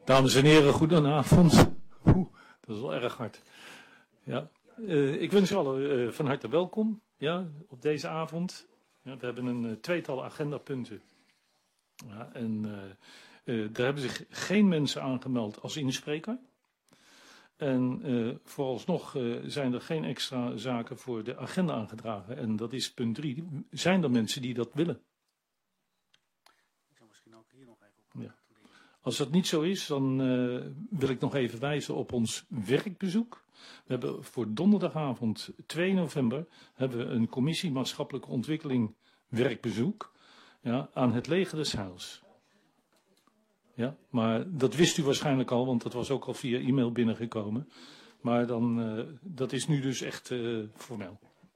Dames en heren, goedenavond. Dat is wel erg hard. Ja, ik wens u allen van harte welkom op deze avond. Ja, we hebben een tweetal agendapunten. Ja, en daar hebben zich geen mensen aangemeld als inspreker. En vooralsnog zijn er geen extra zaken voor de agenda aangedragen. En dat is punt 3. Zijn er mensen die dat willen? Ik zou misschien ook hier nog even op. Ja. Als dat niet zo is, dan wil ik nog even wijzen op ons werkbezoek. We hebben voor donderdagavond 2 november hebben we een commissie maatschappelijke ontwikkeling werkbezoek aan het Leger des Heils. Ja, maar dat wist u waarschijnlijk al, want dat was ook al via e-mail binnengekomen. Maar dan, dat is nu dus echt formeel.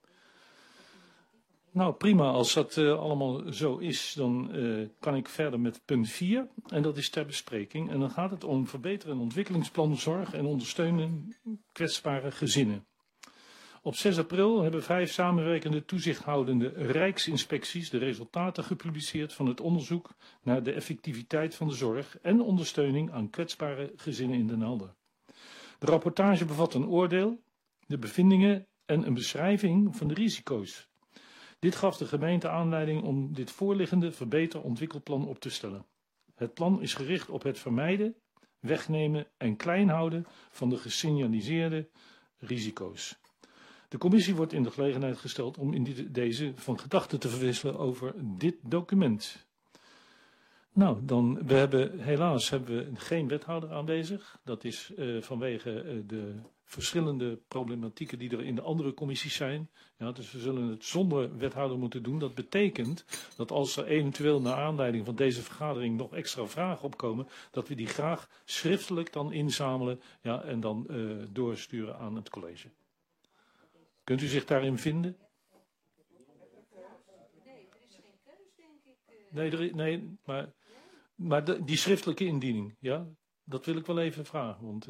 Nou prima, als dat allemaal zo is, dan kan ik verder met punt 4. En dat is ter bespreking. En dan gaat het om verbeteren en ontwikkelingsplan zorg en ondersteunen kwetsbare gezinnen. Op 6 april hebben 5 samenwerkende toezichthoudende rijksinspecties de resultaten gepubliceerd van het onderzoek naar de effectiviteit van de zorg en ondersteuning aan kwetsbare gezinnen in Den Helder. De rapportage bevat een oordeel, de bevindingen en een beschrijving van de risico's. Dit gaf de gemeente aanleiding om dit voorliggende verbeter-ontwikkelplan op te stellen. Het plan is gericht op het vermijden, wegnemen en klein houden van de gesignaliseerde risico's. De commissie wordt in de gelegenheid gesteld om in deze van gedachten te verwisselen over dit document. Nou, helaas hebben we geen wethouder aanwezig. Dat is vanwege de verschillende problematieken die er in de andere commissies zijn. Ja, dus we zullen het zonder wethouder moeten doen. Dat betekent dat als er eventueel naar aanleiding van deze vergadering nog extra vragen opkomen, dat we die graag schriftelijk dan inzamelen en dan doorsturen aan het college. Kunt u zich daarin vinden? Nee, er is geen keus, denk ik. Nee, maar die schriftelijke indiening, ja, dat wil ik wel even vragen, want...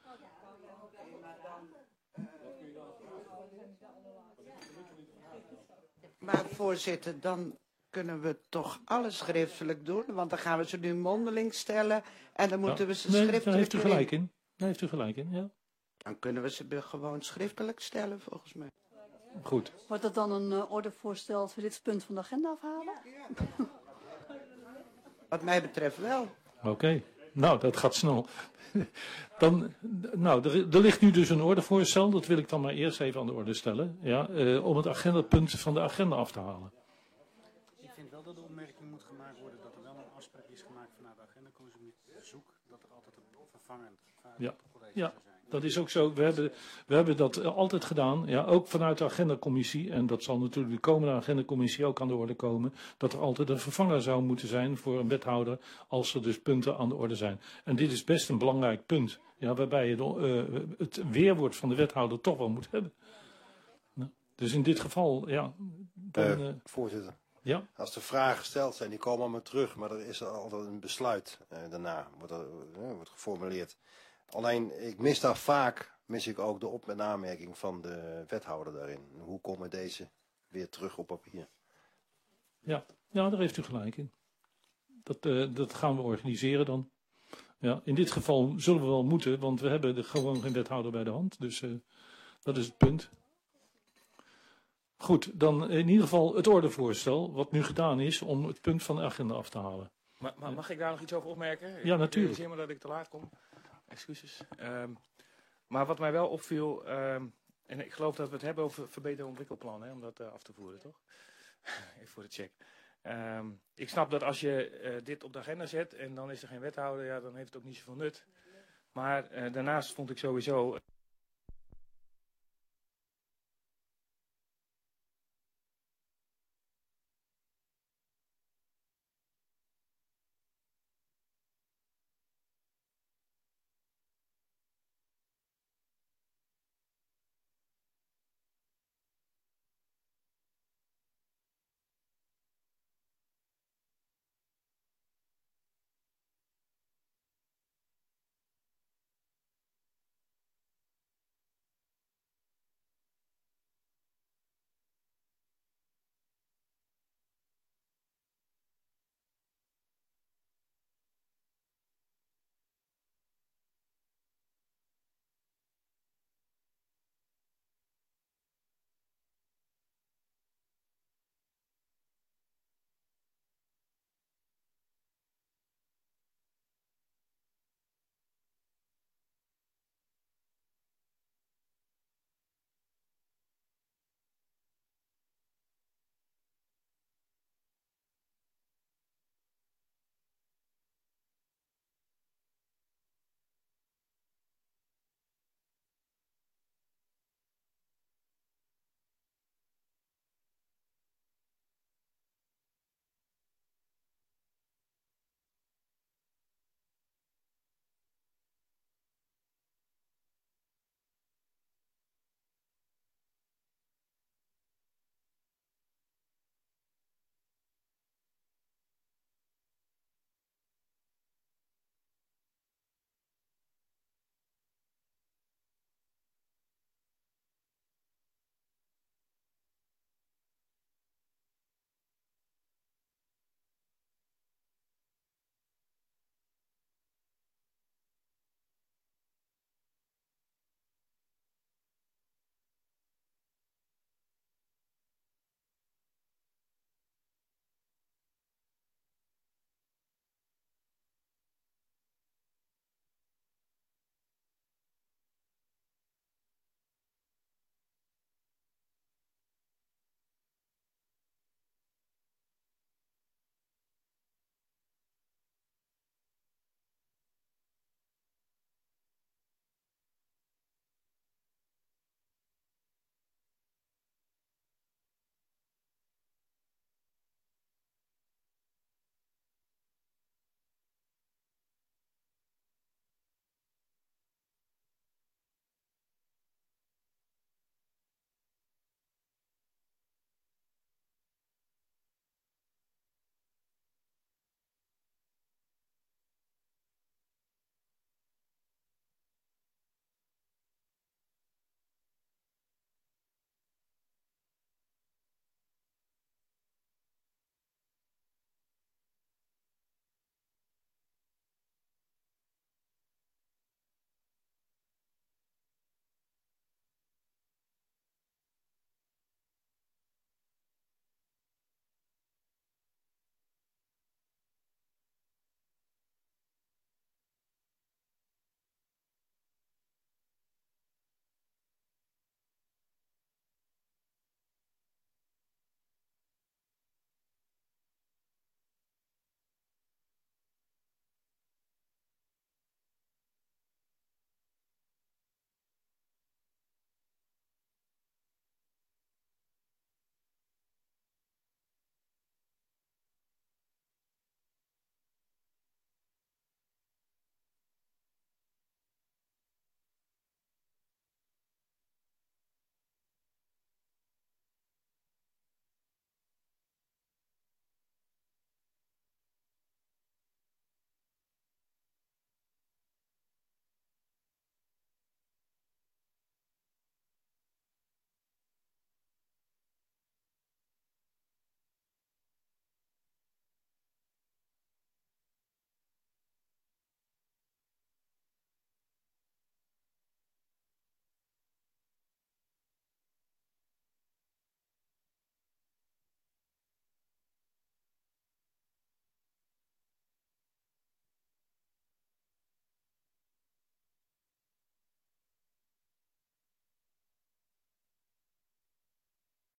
Maar voorzitter, dan kunnen we toch alles schriftelijk doen, want dan gaan we ze nu mondeling stellen en dan moeten we ze schriftelijk... Daar heeft u gelijk in. Daar heeft u gelijk in, ja. Dan kunnen we ze gewoon schriftelijk stellen, volgens mij. Goed. Wordt dat dan een ordevoorstel als we dit punt van de agenda afhalen? Wat mij betreft wel. Oké. Nou, dat gaat snel. Er ligt nu dus een ordevoorstel, dat wil ik dan maar eerst even aan de orde stellen, om het agendapunt van de agenda af te halen. Ik vind wel dat de opmerking moet gemaakt worden dat er wel een afspraak is gemaakt vanuit de agendacommissie met bezoek, dat er altijd een vervangend college zou zijn. Dat is ook zo. We hebben dat altijd gedaan, ook vanuit de agendacommissie, en dat zal natuurlijk de komende agendacommissie ook aan de orde komen, dat er altijd een vervanger zou moeten zijn voor een wethouder als er dus punten aan de orde zijn. En dit is best een belangrijk punt, waarbij je het weerwoord van de wethouder toch wel moet hebben. Dus in dit geval, voorzitter. Ja? Als er vragen gesteld zijn, die komen allemaal terug, maar er is altijd een besluit daarna, wordt geformuleerd. Alleen, ik mis daar vaak, ook de op- en aanmerking van de wethouder daarin. Hoe komen deze weer terug op papier? Ja, daar heeft u gelijk in. Dat gaan we organiseren dan. Ja, in dit geval zullen we wel moeten, want we hebben gewoon geen wethouder bij de hand. Dus dat is het punt. Goed, dan in ieder geval het ordevoorstel, wat nu gedaan is om het punt van de agenda af te halen. Maar mag ik daar nog iets over opmerken? Ja, natuurlijk. Ik zie maar dat ik te laat kom. Excuses. Maar wat mij wel opviel, en ik geloof dat we het hebben over verbeteren ontwikkelplan, om dat af te voeren, toch? Even voor de check. Ik snap dat als je dit op de agenda zet en dan is er geen wethouder, dan heeft het ook niet zoveel nut. Maar daarnaast vond ik sowieso